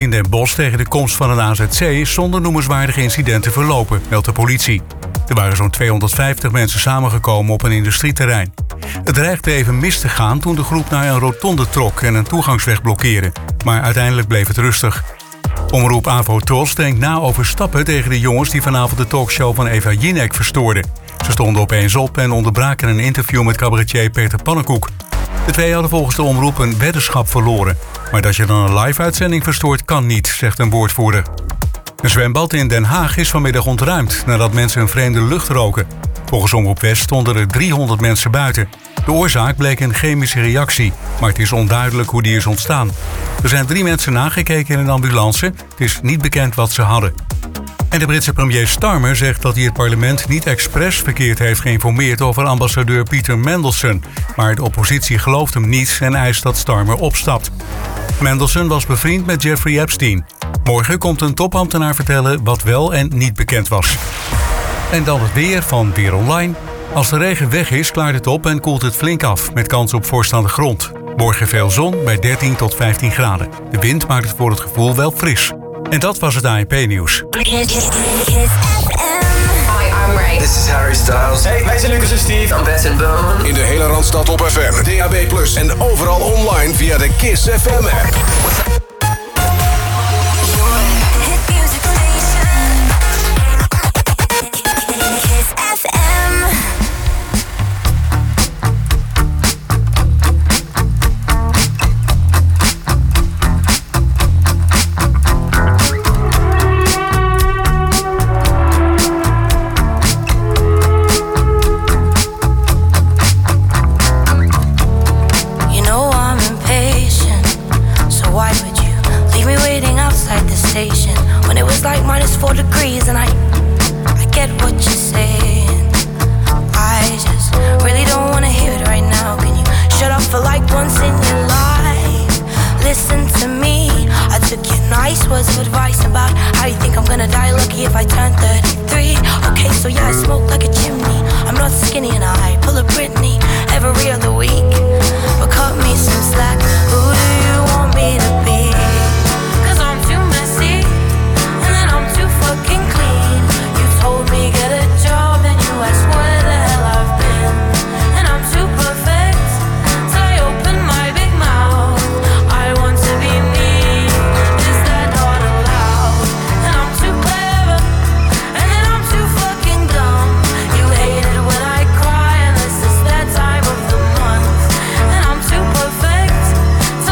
in Den Bosch tegen de komst van een AZC zonder noemenswaardige incidenten verlopen, meldt de politie. Er waren zo'n 250 mensen samengekomen op een industrieterrein. Het dreigde even mis te gaan toen de groep naar een rotonde trok en een toegangsweg blokkeerde. Maar uiteindelijk bleef het rustig. Omroep AVRO-TROS denkt na over stappen tegen de jongens die vanavond de talkshow van Eva Jinek verstoorden. Ze stonden opeens op en onderbraken een interview met cabaretier Peter Pannenkoek. De twee hadden volgens de omroep een weddenschap verloren. Maar dat je dan een live-uitzending verstoort kan niet, zegt een woordvoerder. Een zwembad in Den Haag is vanmiddag ontruimd nadat mensen een vreemde lucht roken. Volgens Omroep West stonden er 300 mensen buiten. De oorzaak bleek een chemische reactie, maar het is onduidelijk hoe die is ontstaan. Er zijn 3 mensen nagekeken in een ambulance. Het is niet bekend wat ze hadden. En de Britse premier Starmer zegt dat hij het parlement niet expres verkeerd heeft geïnformeerd over ambassadeur Peter Mandelson. Maar de oppositie gelooft hem niet en eist dat Starmer opstapt. Mandelson was bevriend met Jeffrey Epstein. Morgen komt een topambtenaar vertellen wat wel en niet bekend was. En dan het weer van Weer Online. Als de regen weg is, klaart het op en koelt het flink af, met kans op vorst aan de grond. Morgen veel zon bij 13 tot 15 graden. De wind maakt het voor het gevoel wel fris. En dat was het ANP-nieuws. This is Harry Styles. Hey, wij zijn Lucas en Steve. I'm Beth and Bone. In de hele Randstad op FM, DAB+, en overal online via de Kiss FM-app. When it was like -4 degrees and I get what you're saying. I just really don't wanna hear it right now. Can you shut up for like once in your life? Listen to me. I took your nice words of advice about how you think I'm gonna die lucky if I turn 33. Okay, so yeah, I smoke like a chimney. I'm not skinny and I pull a Britney every other week. But cut me some slack. Who do you want me to be? Fucking clean. You told me get a job and you asked where the hell I've been. And I'm too perfect, so I open my big mouth. I want to be me, is that not allowed? And I'm too clever, and then I'm too fucking dumb. You hate it when I cry unless it's that time of the month. And I'm too perfect, so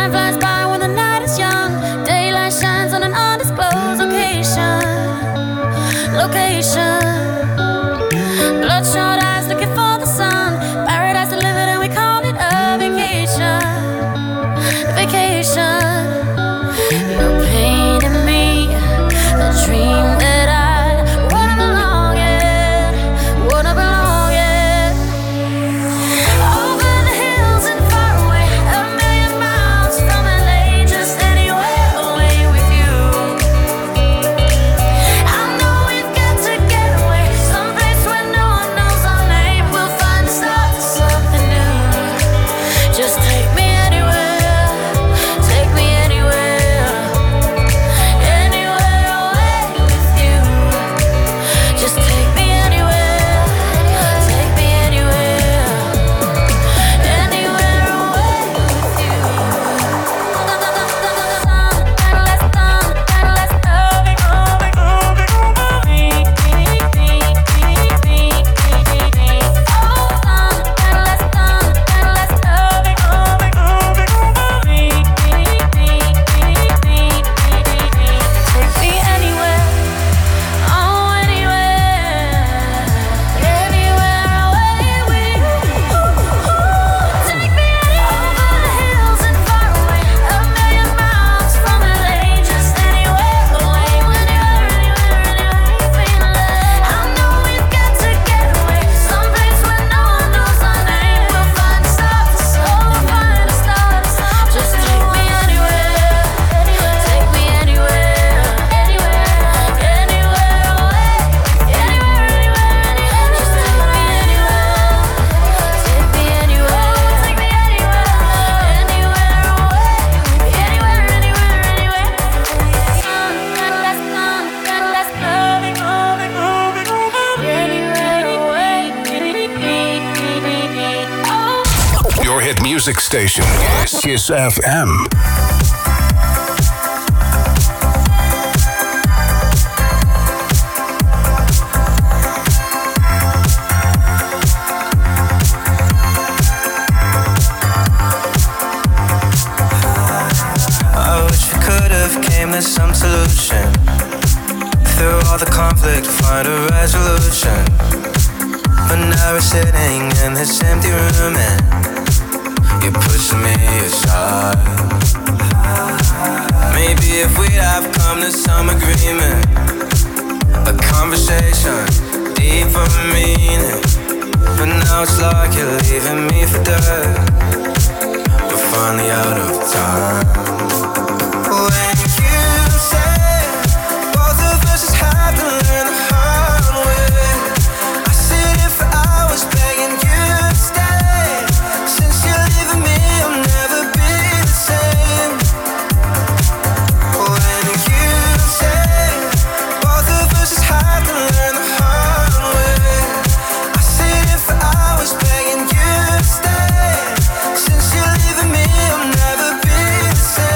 Time flies by when the night is young. Daylight shines on an undisclosed location. Bloodshot eyes looking for the sun. Paradise delivered and we call it a vacation. No pain in me. A dream that I wanna belong in. Over the hills and far away, a million miles from LA, just anywhere away with you. I know we've got to get away, someplace where no one knows our name. We'll find the start to something new. Just take me anywhere, take me anywhere, anywhere away with you. Just take me anywhere, take me anywhere, anywhere away with you. Take me anywhere, oh anywhere, anywhere away with you. Take me over the hills and far away, a million miles from LA, just anywhere away, I know we've got to get away, someplace where no one knows our name. We'll find a start to something, just take me anywhere, take me anywhere, anywhere away, anywhere, just take me anywhere, take me anywhere, take me anywhere, anywhere away, anywhere, that's loving, anywhere away. Your hit music station, Kiss FM. I wish we could have came to some solution. Through all the conflict, find a resolution. But now we're sitting in this empty room and you're pushing me aside. Maybe if we'd have come to some agreement, a conversation deep for meaning. But now it's like you're leaving me for dead. We're finally out of time. When you say both of us just have to learn the hard way, I sit here for hours begging you to stay. Since you're leaving me, I'll never be the same. When you say both of us just have to learn the hard way, I sit here for hours begging you to stay. Since you're leaving me, I'll never be the same.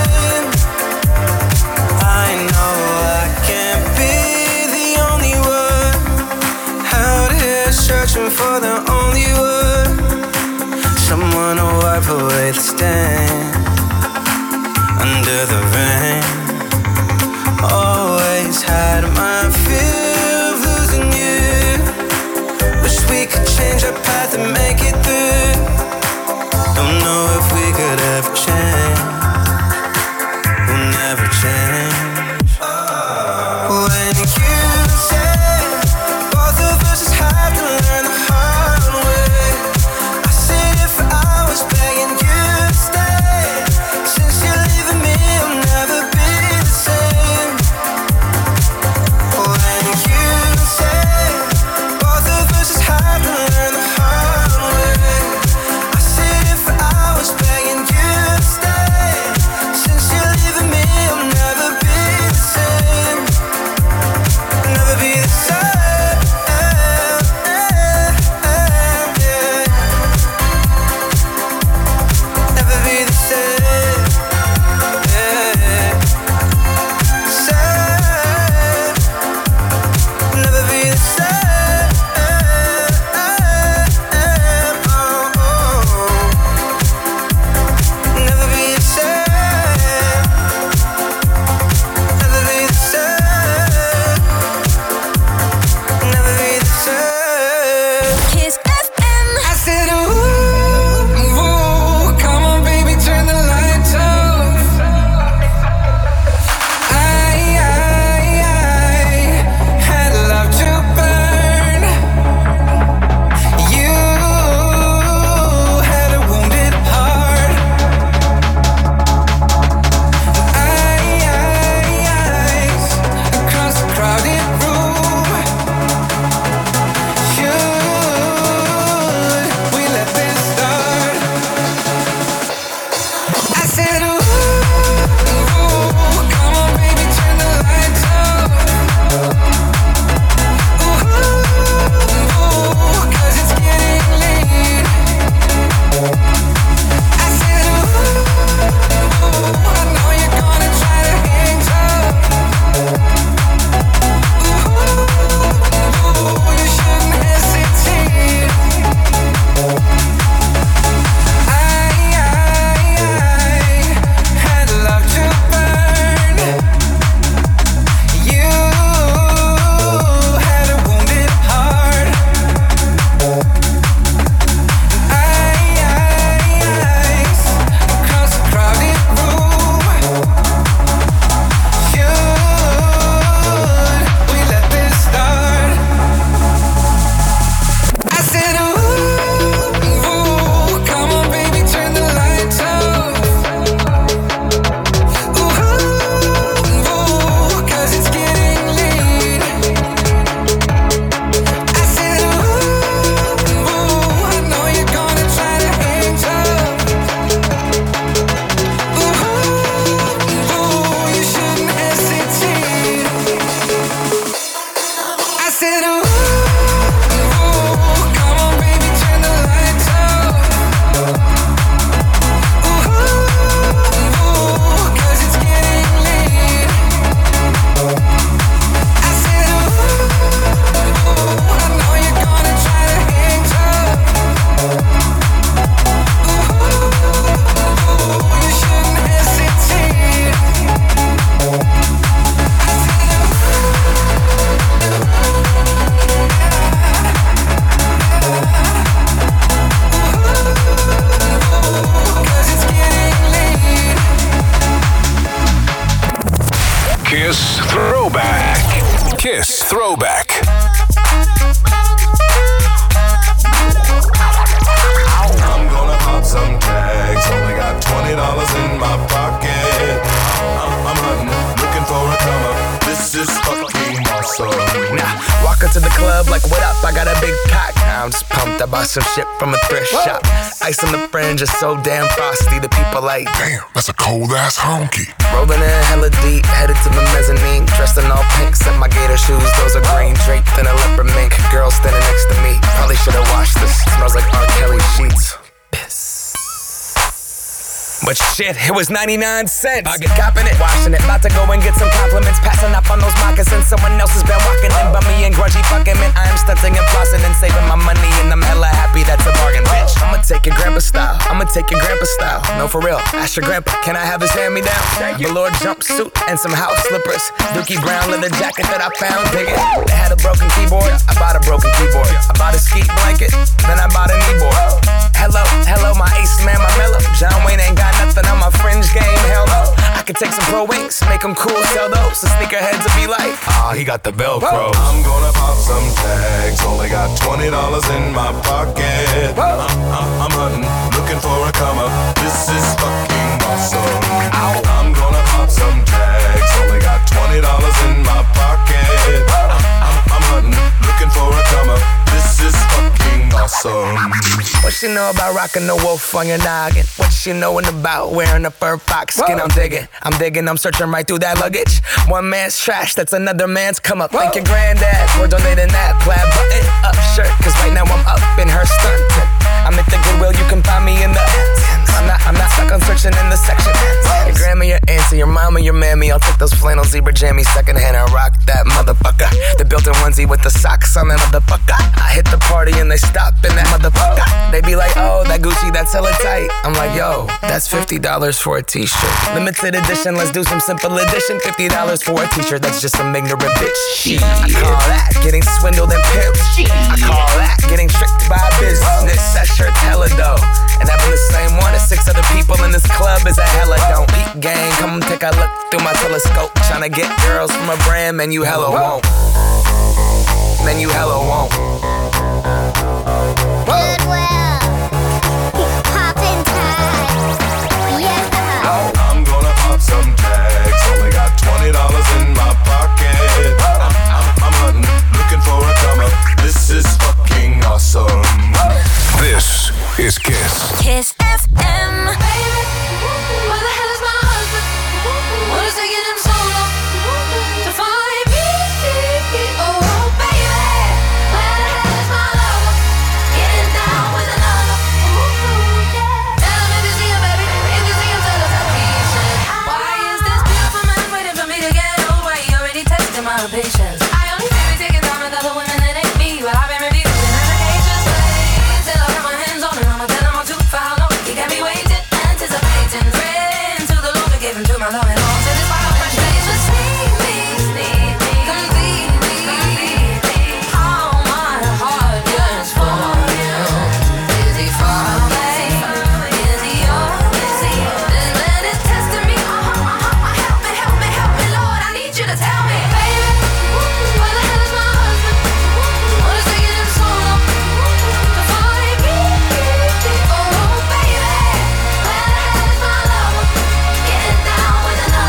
Throwback. Kiss Throwback. I'm gonna pop some tags. Only got $20 in my pocket. I'm hunting, looking for a come up. This is fucking awesome. Now, walk into the club like, what up? I got a big cock. I'm just pumped. I bought some shit from a thrift shop. Ice on the fringe is so damn frosty. The people like, damn, that's a cold ass honky. Rolling in hella deep, headed to the mezzanine. Dressed in all pink, set my gator shoes. Those are green, draped in a leopard mink. Girl standing next to me. Probably should've washed this. Smells like R. Kelly sheets. Piss. But shit, it was 99 cents. I get copping it, washing it. About to go and get some compliments. Passing up on those moccasins. Someone else has been walking in. Bummy and grungy fucking man. I am stunting and flossing and saving my money. And I'm hella happy that's a bargain, bitch. I'ma take your grandpa style. I'ma take your grandpa style. No, for real. Ask your grandpa, can I have his hand-me-down? Velour jumpsuit and some house slippers. Dookie brown leather jacket that I found. Dig it. They had a broken keyboard. I bought a broken keyboard. I bought a ski blanket. Then I bought a kneeboard. Hello, my ace man, my mellow. John Wayne ain't got nothing on my fringe game, hell no. I could take some pro wings, make them cool, sell those. The sneakerheads will be like, he got the Velcro. I'm gonna pop some tags. Only got $20 in my pocket. I'm hunting, looking for a come up. This is fucking awesome. I'm gonna pop some tags. Only got $20 in my pocket. I'm hunting, looking for a come up. This is fucking awesome. What she know about rocking the wolf on your noggin? What she knowin' about wearing a fur fox skin? I'm digging, I'm searching right through that luggage. One man's trash, that's another man's come up. Thank your granddad for donating that plaid button up shirt. Cause right now I'm up in her stunt. I'm at the Goodwill, you can find me in the I'm not stuck on searching in the section. Your grandma, your auntie, your mama, your mammy. I'll take those flannel zebra jammies secondhand and rock that motherfucker. The built-in onesie with the socks on that motherfucker. I hit the party and they stop in that motherfucker. They be like, oh, that Gucci, that's hella tight. I'm like, yo, that's $50 for a t-shirt. Limited edition, let's do some simple edition. $50 for a t-shirt, that's just some ignorant bitch. Shit. I call that getting swindled and pimped. I call that getting tricked by business. That shirt's hella dope. And having the same one as 6 other people in this club is a hella don't. Peep gang, come take a look through my telescope. Tryna get girls from a brand, man, you hella won't. Man, you hella won't. Goodwill, poppin' tags, yeah. I'm gonna pop some tags. Only got $20 in my pocket. I'm hunting, looking for a come up. This is fucking awesome. This is Kiss. Kiss FM. Baby, where the hell is my husband? What is taking him so long to find me? Oh, baby, where the hell is my lover? Getting down with another. Yeah. Tell him if you see him, baby. If you see him, tell him that he should. Why is this beautiful man waiting for me to get over? He already tested my patience. I only say we taking time with other women that ain't me, but I've been reviewing applications. Till I got my hands on him, I'ma tell him I'm too far long. He got me waiting, anticipating, praying to the Lord to give him to my love and all. Till this fire fresh days just need me, completely. How my heart yearns for you. Is he far away? Is he yours? This man is testing me. Help me, Lord. I need you to tell me, baby, where the hell is my husband? What is taking him so long to find me? Oh, baby, where the hell is my lover? Getting down with another.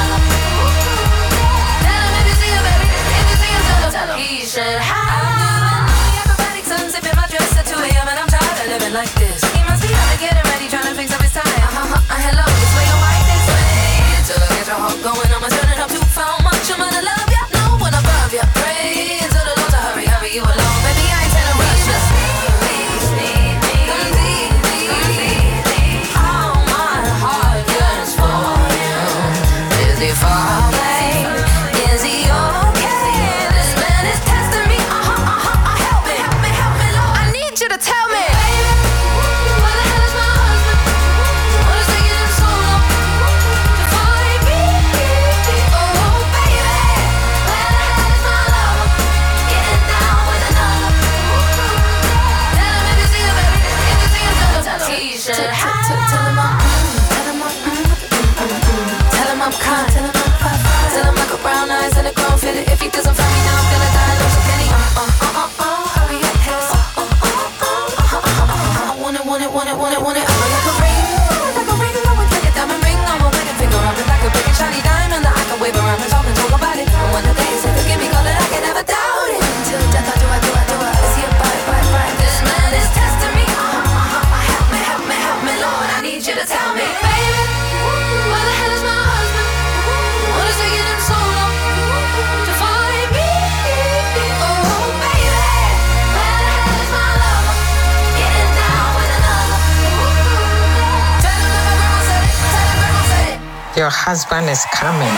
Your husband is coming.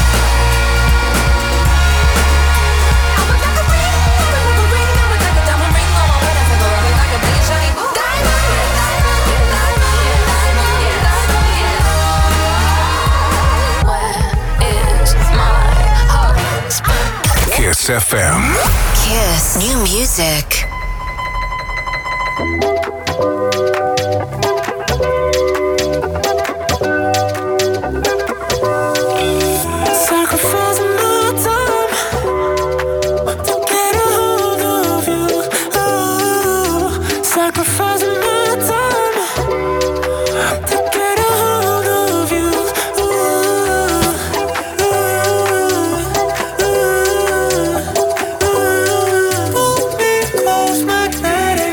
Kiss FM. Kiss. New music. Sacrificing my time to get a hold of you. Oh, sacrificing my time to get a hold of you. Pull me close, magnetic.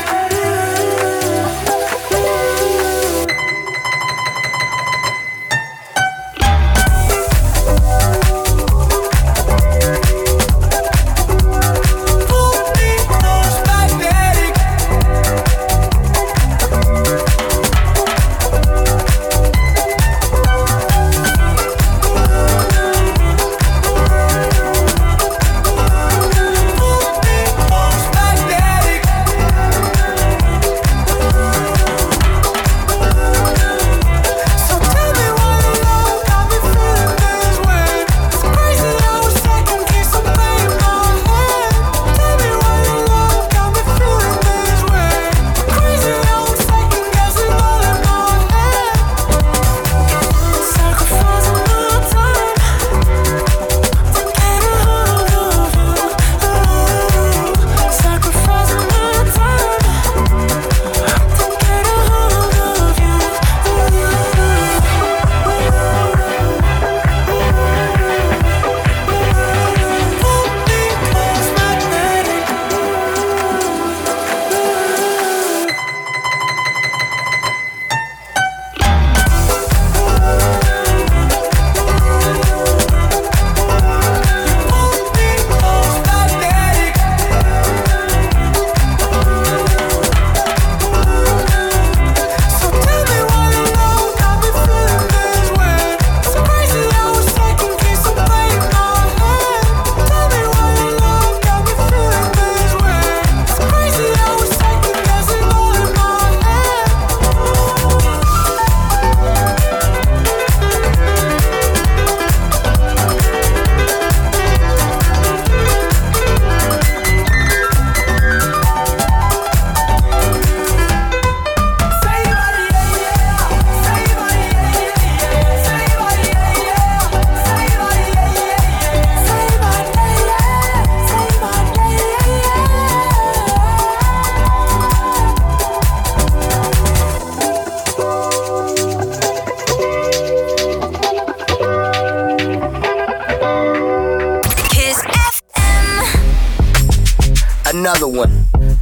Another one.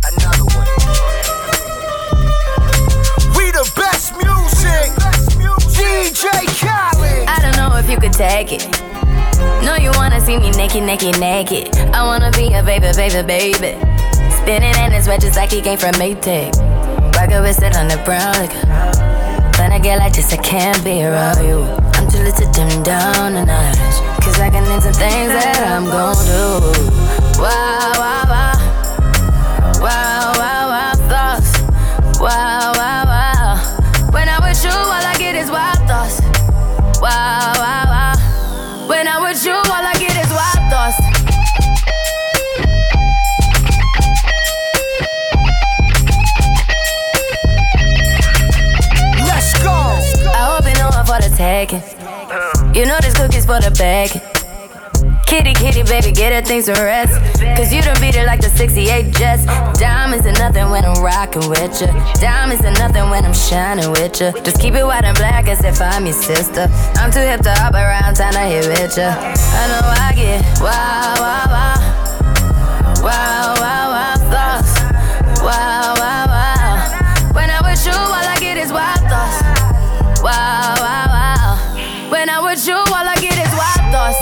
We the best music. DJ Khaled. I don't know if you could take it. No, you wanna see me naked, naked, naked. I wanna be a baby, baby, baby. Spinning in his red just like he came from Maytag. Rocket with it on the brown liquor. When I get like this, I can't be around you. I'm too little to dim down a notch. Cause I can name some things that I'm gon' do. Wow, wow, wow. Wow, wow, wow, thoughts. Wow, wow, wow. When I'm with you, all I get is wild thoughts. Wow, wow, wow. When I'm with you, all I get is wild thoughts. Let's go. I hope you know I'm for the taking. You know this cookie's for the bag. Kitty, kitty, baby, get her things to rest. Cause you done beat it like the 68 Jets. Diamonds are nothing when I'm rockin' with ya. Diamonds are nothing when I'm shining with ya. Just keep it white and black as if I'm your sister. I'm too hip to hop around town to hit with ya. I know I get wow, wow, wow. Wow, wow, wow, thoughts. Wow, wow, wow. When I'm with you, all I get is wild thoughts. Wow, wow, wow. When I'm with you, all I get is wild thoughts.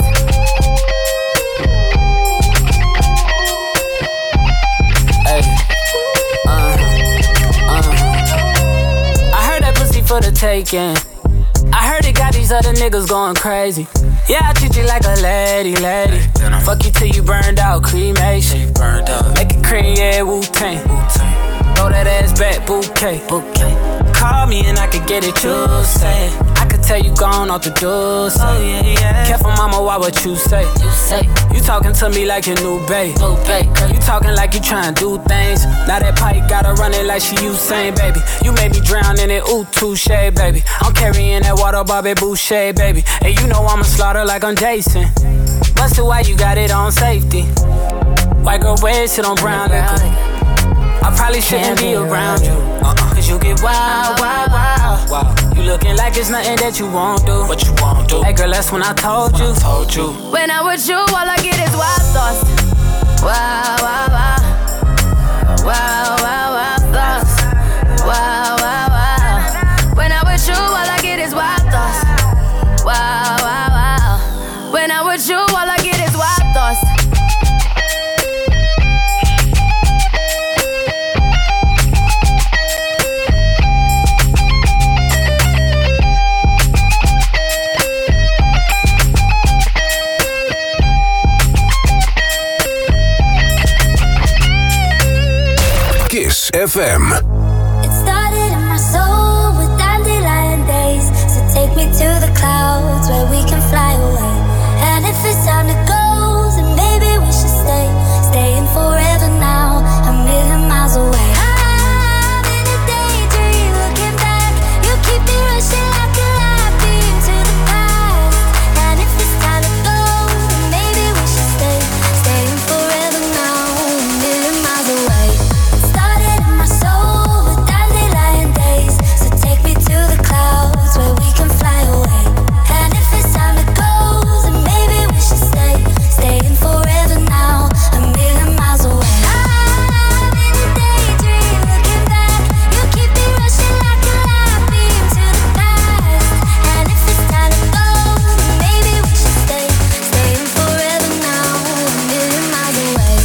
For the taking, I heard it got these these other niggas going crazy. Yeah, I treat you like a lady. Fuck you till you burned out, cremation. Make it cream, yeah, Wu-Tang. Throw that ass back, bouquet. Call me and I could get it, you say. I could tell you gone off the door, say. Oh, yeah. Careful, mama, why what you say? You talking to me like your new babe. You talking like you trying to do things. Now that pipe gotta run it like she Usain, baby. You made me drown in it, ooh, touche, baby. I'm carrying that water, Bobby Boucher, baby. And you know I'ma slaughter like I'm Jason. Busted, why you got it on safety? White girl wear shit on brown liquor. I probably shouldn't be around you, cause you get wild. You looking like it's nothing that you won't do. What you won't do? Hey girl, that's when I told you. When I'm with you, all I get is wild thoughts. Wow thoughts. Wow. When I'm with you, all I get is wild thoughts. Wow. When I'm with you, all I get is wild thoughts. Kiss FM. It started in my soul with dandelion days. So take me to the clouds where we can fly away. And if it's time to go, then maybe we should stay. Staying forever now, a million miles away. I'm in a daydream looking back. You keep me rushing like a light beam to the past. And if it's time to go, then maybe we should stay. Staying forever now, a million miles away. Started in my soul with dandelion days. So take me to the clouds where we can fly away. And if it's time to go, then maybe we should stay. Staying forever now, a million miles away. I'm in a daydream looking back. You keep me rushing like a light beam to the past. And if it's time to go, then maybe we should stay. Staying forever now, a million miles away.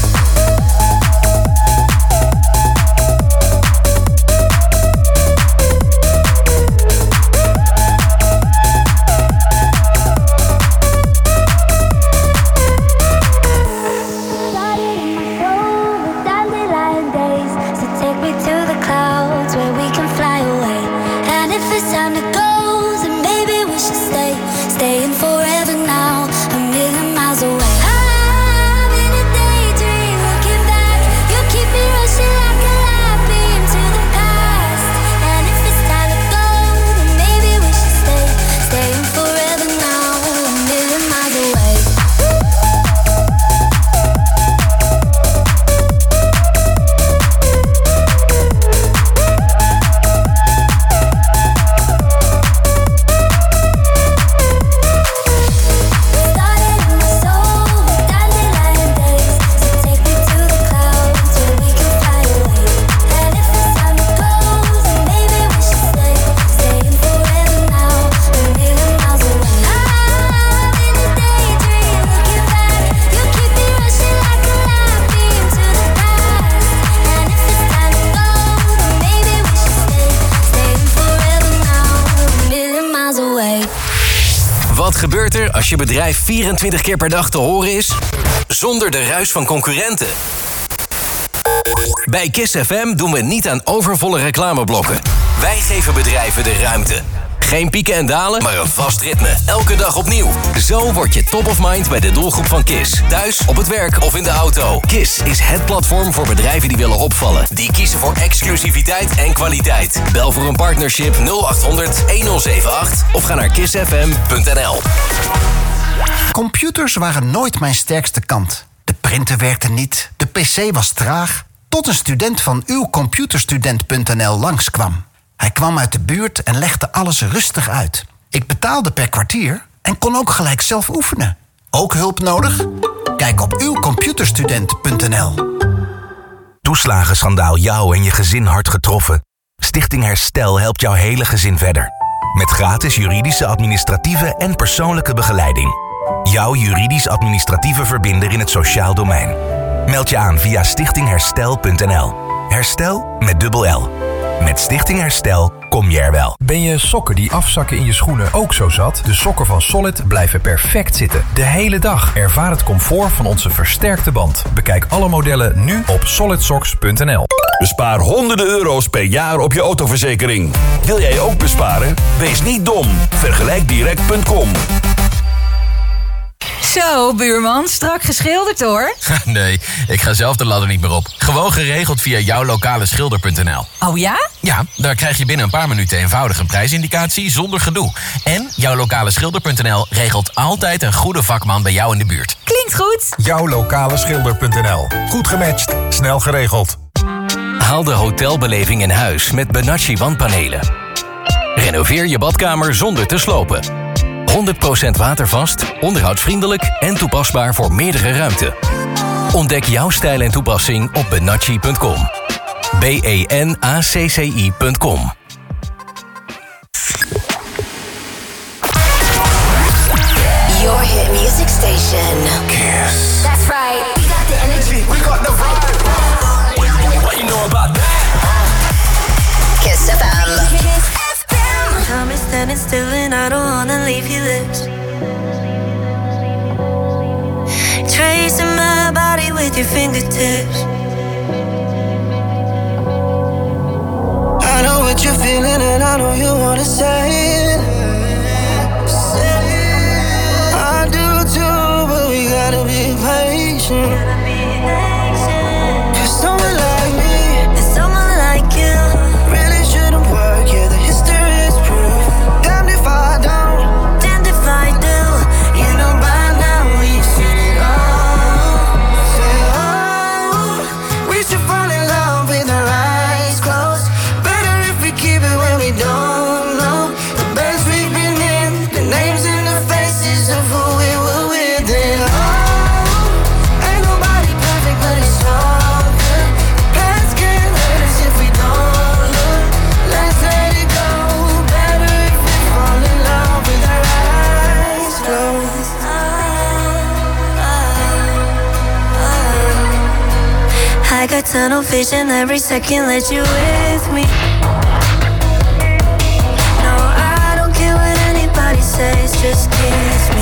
Started in my soul with dandelion days. So take me to the clouds where we can fly away. And if it's time to go, then maybe we should stay. Staying forever now, a million miles away. I'm in a daydream looking back. You keep me rushing like a light beam to the past. And if it's time to go, then maybe we should stay. Staying forever now, a million miles away. Started in my soul with dandelion days. So take me to the clouds where we can fly away. And if it's time to go, then maybe we should stay. Staying forever now, a million miles away. I'm in a daydream looking back. You keep me rushing like a light beam to the past. And if it's time to go, then maybe we should stay. Staying forever now, a million miles away. Wat gebeurt er als je bedrijf 24 keer per dag te horen is? Zonder de ruis van concurrenten. Bij Kiss FM doen we niet aan overvolle reclameblokken. Wij geven bedrijven de ruimte. Geen pieken en dalen, maar een vast ritme. Elke dag opnieuw. Zo word je top of mind bij de doelgroep van Kiss. Thuis, op het werk of in de auto. Kiss is het platform voor bedrijven die willen opvallen. Die kiezen voor exclusiviteit en kwaliteit. Bel voor een partnership 0800 1078 of ga naar kissfm.nl. Computers waren nooit mijn sterkste kant. De printer werkte niet, de pc was traag. Tot een student van uwcomputerstudent.nl langskwam. Hij kwam uit de buurt en legde alles rustig uit. Ik betaalde per kwartier en kon ook gelijk zelf oefenen. Ook hulp nodig? Kijk op uwcomputerstudent.nl. Toeslagenschandaal jou en je gezin hard getroffen? Stichting Herstel helpt jouw hele gezin verder. Met gratis juridische, administratieve en persoonlijke begeleiding. Jouw juridisch-administratieve verbinder in het sociaal domein. Meld je aan via stichtingherstel.nl. Herstel met dubbel L. Met Stichting Herstel kom je er wel. Ben je sokken die afzakken in je schoenen ook zo zat? De sokken van Solid blijven perfect zitten. De hele dag. Ervaar het comfort van onze versterkte band. Bekijk alle modellen nu op solidsocks.nl. Bespaar honderden euro's per jaar op je autoverzekering. Wil jij ook besparen? Wees niet dom. Vergelijkdirect.com. Zo, buurman, strak geschilderd hoor. Nee, ik ga zelf de ladder niet meer op. Gewoon geregeld via jouwlokaleschilder.nl. Oh ja? Ja, daar krijg je binnen een paar minuten eenvoudig een prijsindicatie zonder gedoe. En jouwlokaleschilder.nl regelt altijd een goede vakman bij jou in de buurt. Klinkt goed. Jouwlokaleschilder.nl. Goed gematcht, snel geregeld. Haal de hotelbeleving in huis met Benacci wandpanelen. Renoveer je badkamer zonder te slopen. 100% watervast, onderhoudsvriendelijk en toepasbaar voor meerdere ruimten. Ontdek jouw stijl en toepassing op benacci.com. benacci.com. Your hit music station. Kiss. That's right. We got the energy. We got the vibe. What you know about that? Kiss FM. Time is standing still and I don't wanna leave you this. Tracing my body with your fingertips. I know what you're feeling and I know you wanna say it. I do too, but we gotta be patient. Cause someone like me and someone like you really shouldn't work, yeah, the history is proof. Damned if I don't, damned if I do. You know by now we've seen it all. Say, oh, we should fall in love with our eyes closed. Better if we keep it when we don't know the best we've been in, the names and the faces of who we were with. And oh, ain't nobody perfect, but it's all good. Past can't hurt us if we don't look. Let's let it go. Better if we fall in love with our eyes closed. I got tunnel vision every second, let you with me. No, I don't care what anybody says, just kiss me.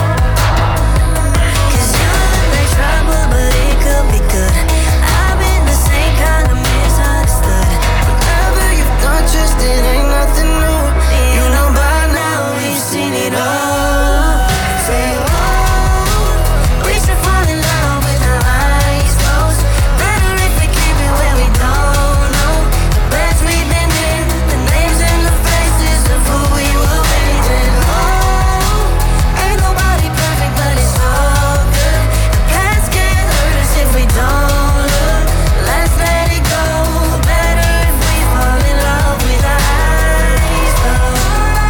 Cause you look like trouble, but it could be good. I've been the same kind of misunderstood. Whatever you've done, just it ain't nothing new. You know by now we've seen it all. Say, oh, we should fall in love with our eyes closed. Better if we keep it where we don't know the best we've been in, the names and the faces of who we were with. And oh, ain't nobody perfect, but it's all good. The past can't hurt us if we don't look. Let's let it go. Better if we fall in love with our eyes closed.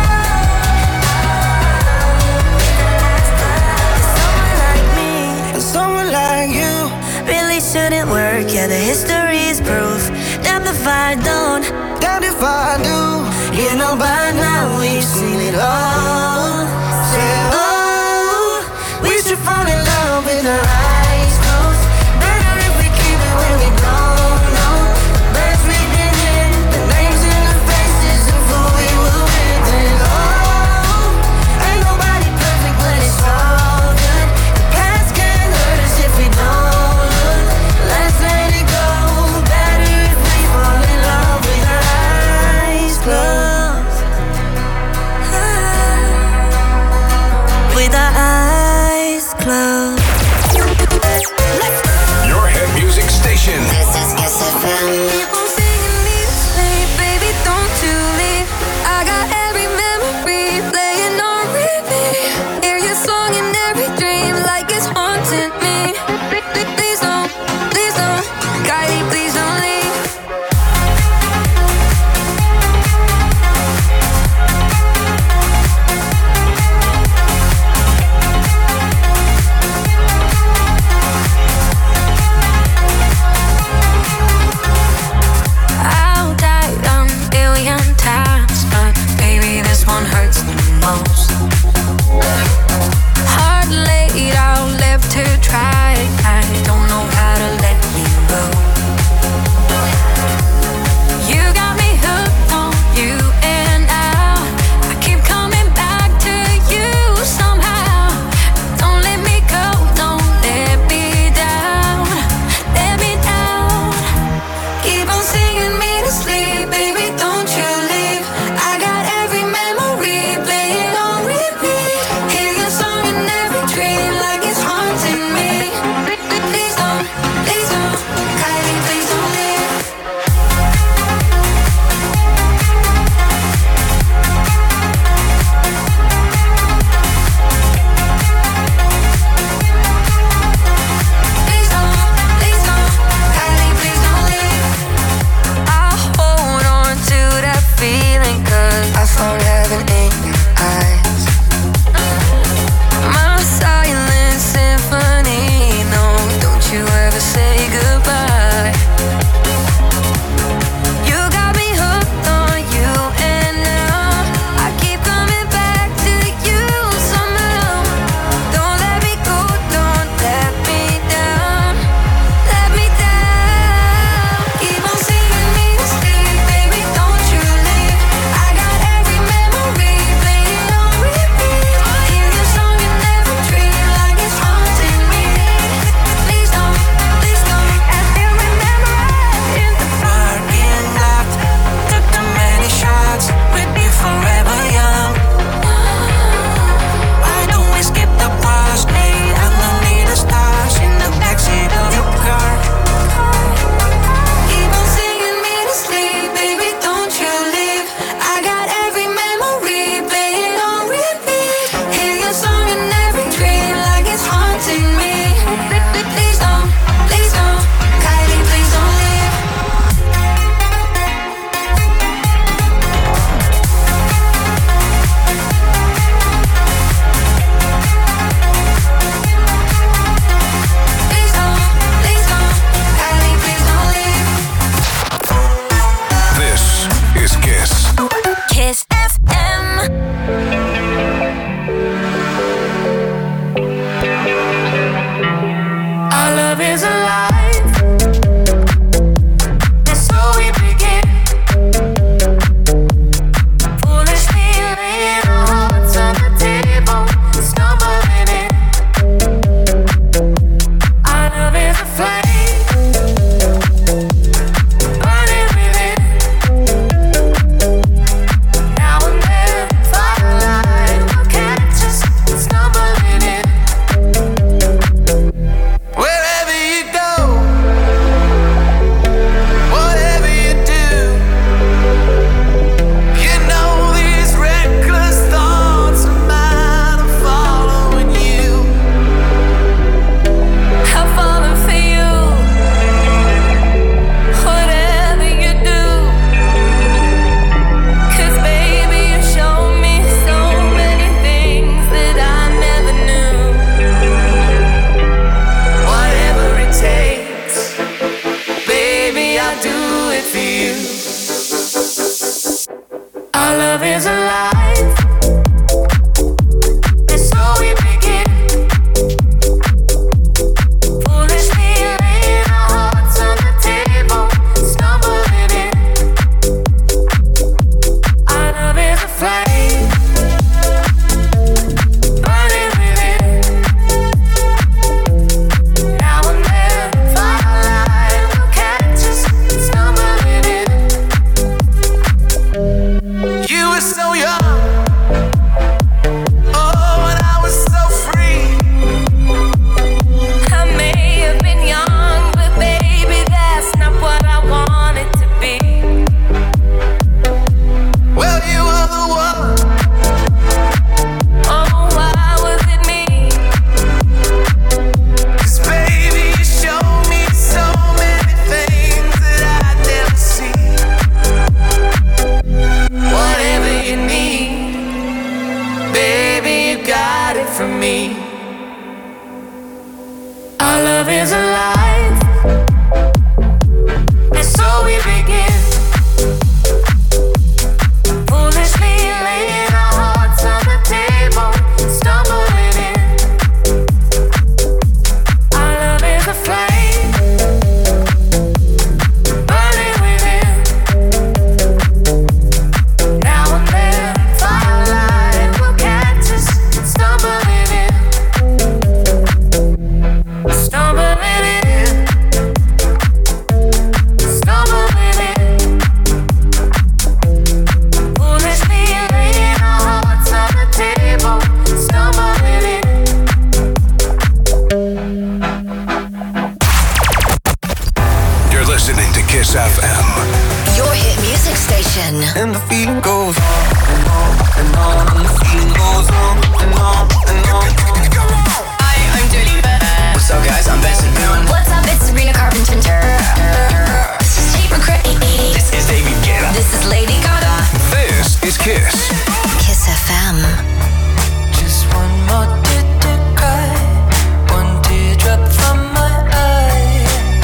Someone like me and someone like you really shouldn't work. Yeah, the history is proof. Damned if I don't, damned if I do. You know by now we've seen it all. Say, oh, we should fall in love with our eyes closed. Better if we keep it when we don't know the best we've been in, the names and the faces of who we were with. And oh, ain't nobody perfect, but it's all good. The past can't hurt us if we don't look. Let's let it go. Better if we fall in love with our eyes closed. from me. Our love is alive, and so we begin. Foolishly laying our hearts on the table, stumbling in. Our love is a flame, burning within. Now and then, firelight will catch us, stumbling in. Stumbling in, stumbling in. Foolishly laying our hearts on the table, stumbling in. You're listening to Kiss FM. Your hit music station. And the feeling goes on and on and on, and the feeling goes on and on and on. Hi, I'm Dua Lipa. What's up, guys? I'm Benson Boone. What's up? It's Sabrina Carpenter. This is Tate McRae. This is David Guetta. This is Lady Gaga. This is Kiss. Kiss FM. Just one more tear to cry, one teardrop from my eye.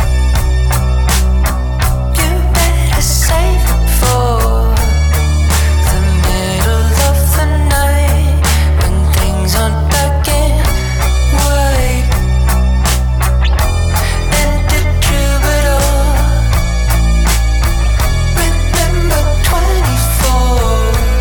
You better save it for the middle of the night, when things aren't black and white. And the troubadour, remember 24.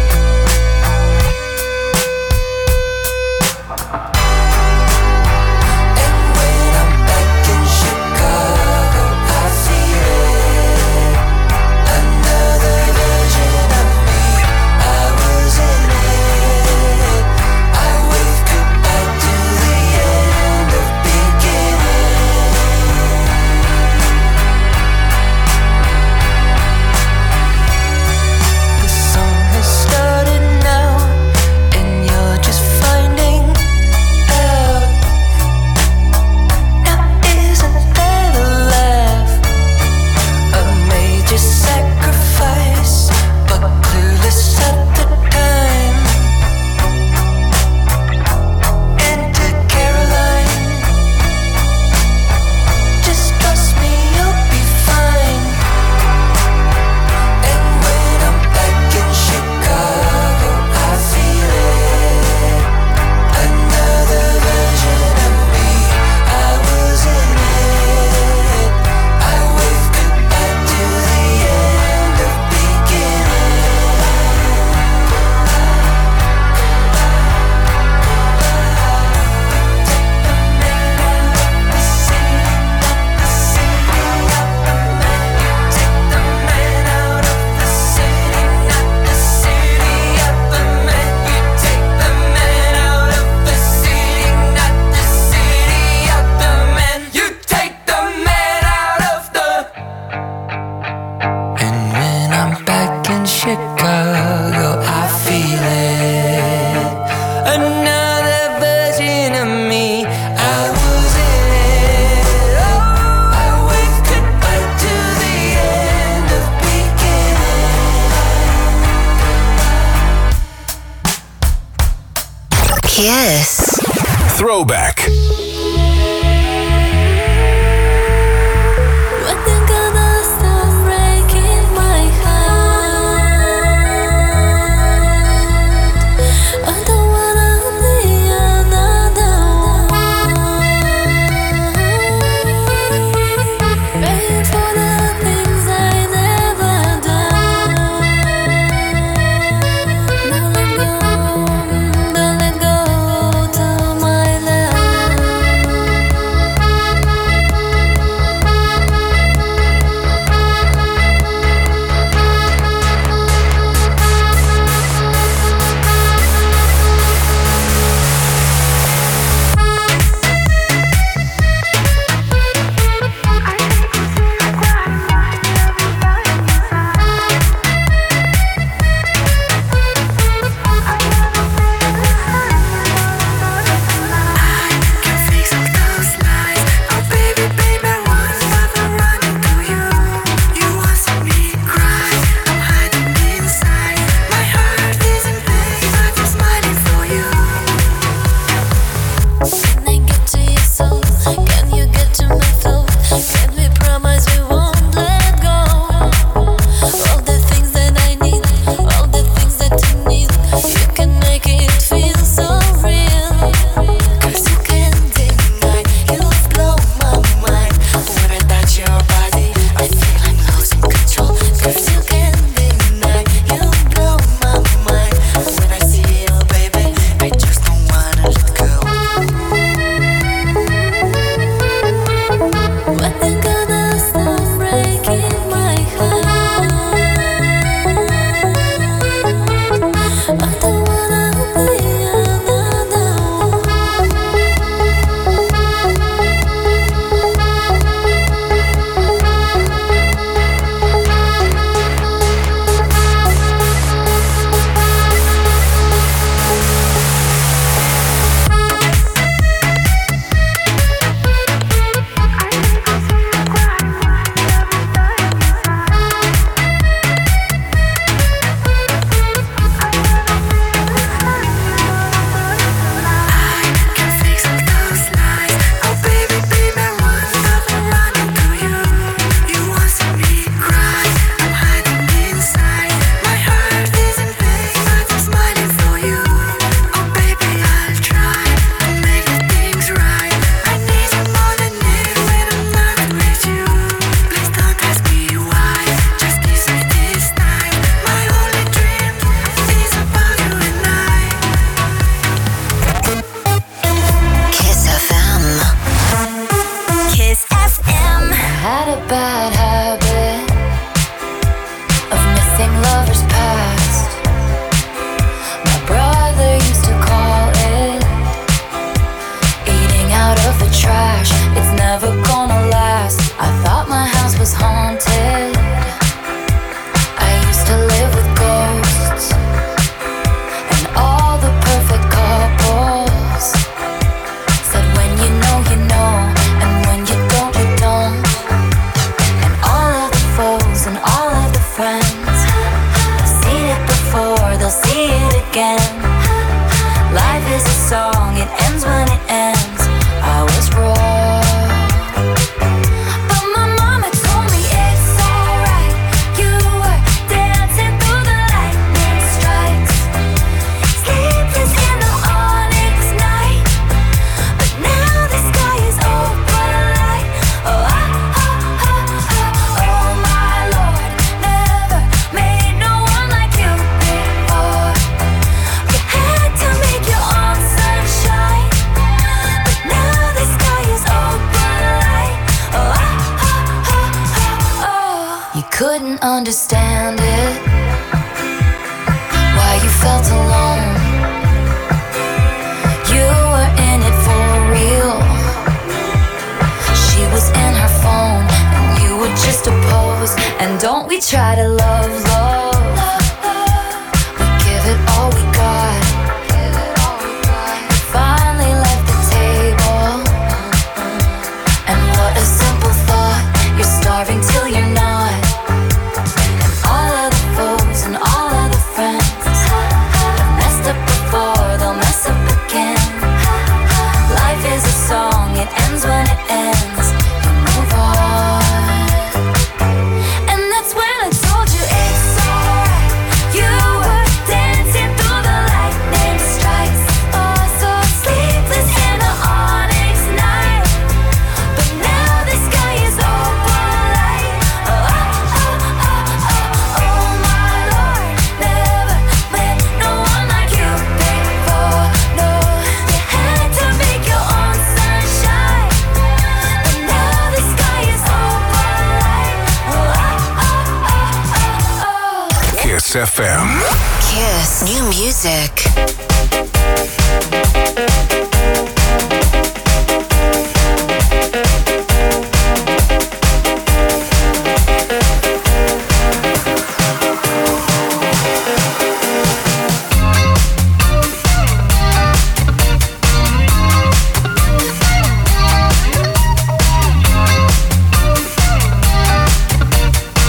And when I'm back in Chicago, I feel it. Another version of me, I was in it. I wave goodbye to the end of beginning. The song has started now, and you're just finding out. Now isn't that a laugh? A major sacrifice, but clueless at the time. Enter Caroline. Just trust me, you'll be fine. And when I'm back in Chicago, I feel it. Another version of me, I was in it. I wave goodbye to the end of beginning. Take the man out of the city, not the city of the man. You take the man out of the city, not the city of the man. You take the man out of the. And when I'm back in Chicago, I feel it. Another version of me, I was in it. Oh, I wave goodbye to the end of beginning. Kiss. Throwback. When you're gonna stop breaking my heart, I don't wanna be another one. Praying for the things I never done. Don't let go to my love. couldn't understand it, why you felt alone. You were in it for real. She was in her phone and you were just a pose. And don't we try to love, we give it all we got. Finally left the table, and what a simple thought. You're starving till you're not. And all of the foes and all of the friends have messed up before, they'll mess up again. Life is a song, it ends when it ends. You move on. And that's when I told you it's alright. You were dancing through the lightning strikes. Oh, so sleepless in the onyx night. But now the sky is open light. Oh, oh, oh, oh, oh, oh my Lord. Never met no one like you before. No, you had to make your own sunshine. But now the sky is open light. Oh, oh, oh, oh, oh. Kiss FM. Kiss. New music.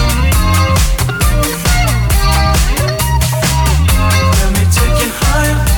Let me take you higher.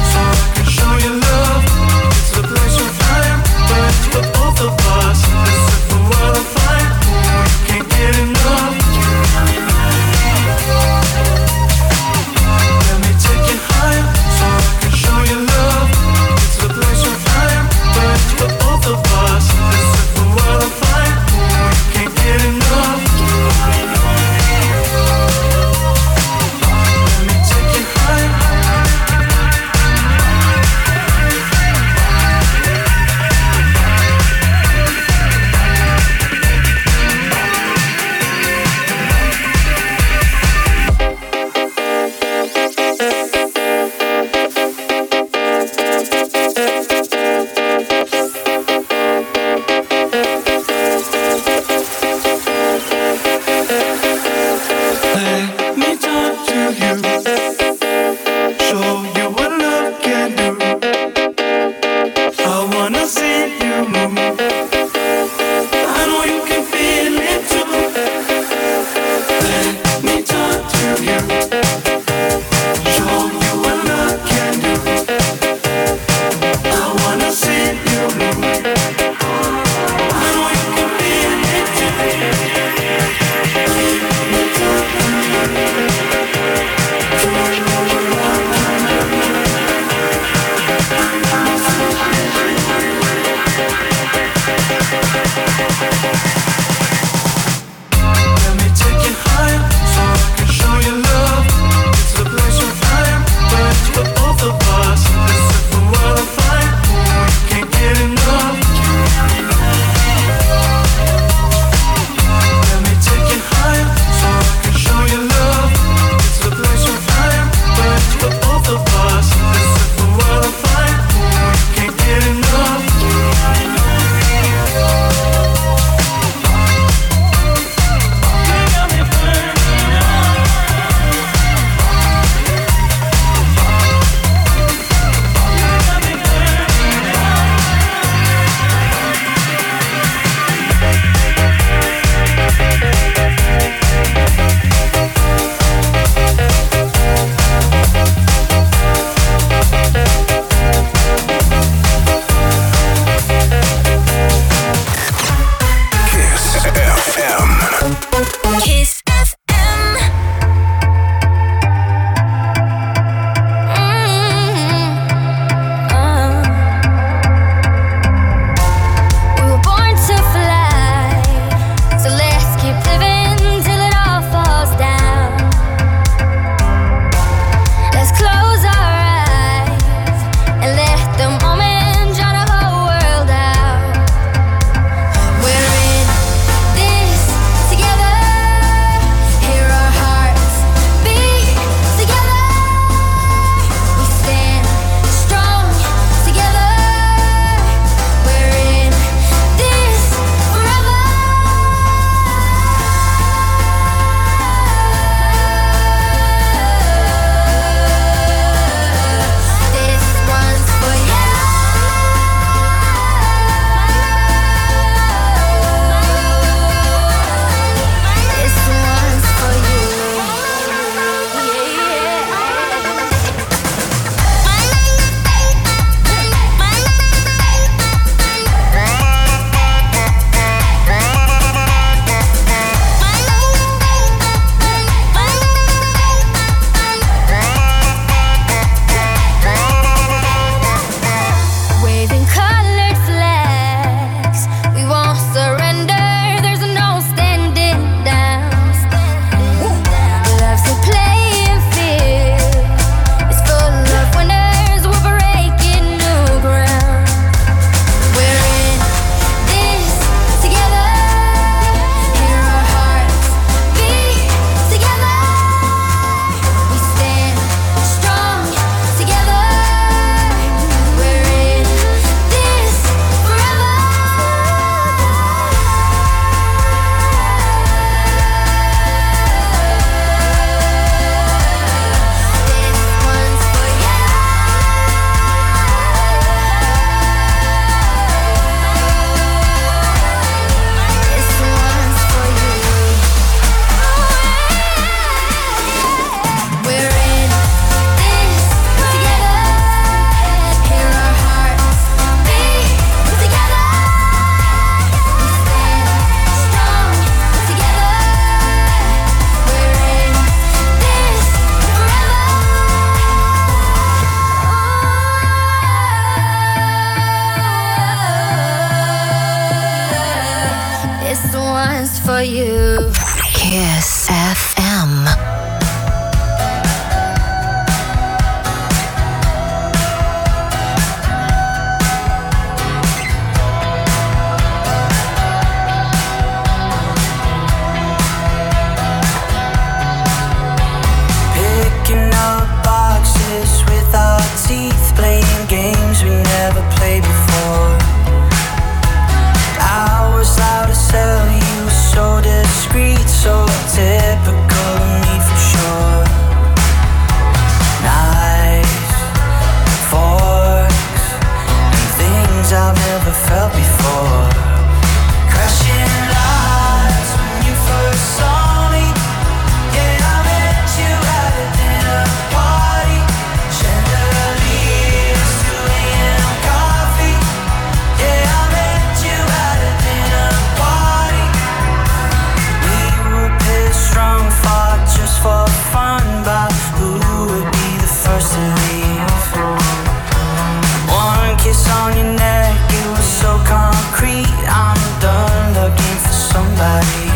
somebody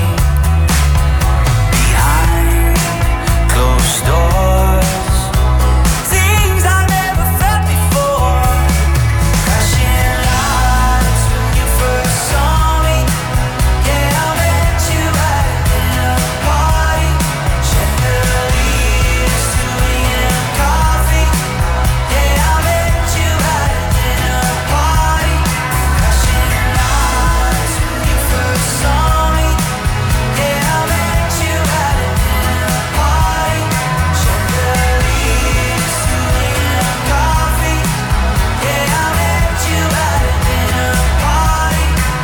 behind closed doors. Things I never felt before. Crashing lights when you first saw me. Yeah, I met you at a dinner party. Chandeliers, tea and coffee. Yeah, I met you at a dinner party. Crashing lights when you first saw me. Yeah, I met you at a dinner party. Chandeliers, tea and coffee. Yeah, I met you at a dinner party.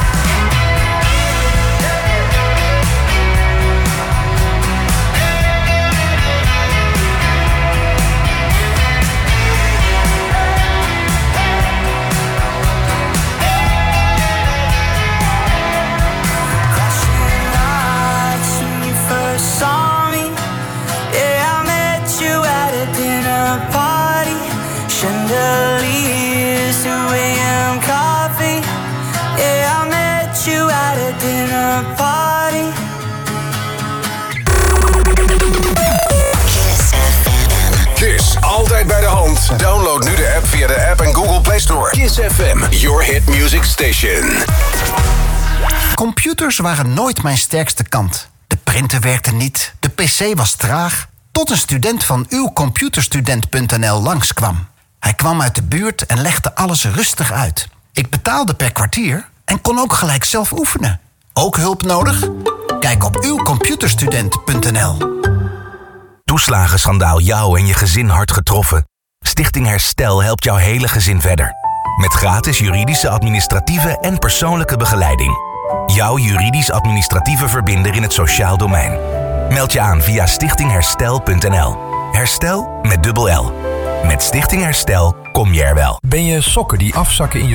Crashing lights when you first saw me. Yeah, I met you at a dinner party. Chandeliers, 2 a.m. coffee. Yeah, I met you at a dinner party. Kiss, altijd bij de hand. Download nu de app via de App en Google Play Store. Kiss FM, your hit music station. Computers waren nooit mijn sterkste kant. De printer werkte niet, de pc was traag. Tot een student van uwcomputerstudent.nl langskwam. Hij kwam uit de buurt en legde alles rustig uit. Ik betaalde per kwartier en kon ook gelijk zelf oefenen. Ook hulp nodig? Kijk op uwcomputerstudent.nl. Toeslagenschandaal jou en je gezin hard getroffen? Stichting Herstel helpt jouw hele gezin verder. Met gratis juridische, administratieve en persoonlijke begeleiding. Jouw juridisch-administratieve verbinder in het sociaal domein. Meld je aan via stichtingherstel.nl. Herstel met dubbel L. Met Stichting Herstel kom je er wel. Ben je sokken die afzakken in je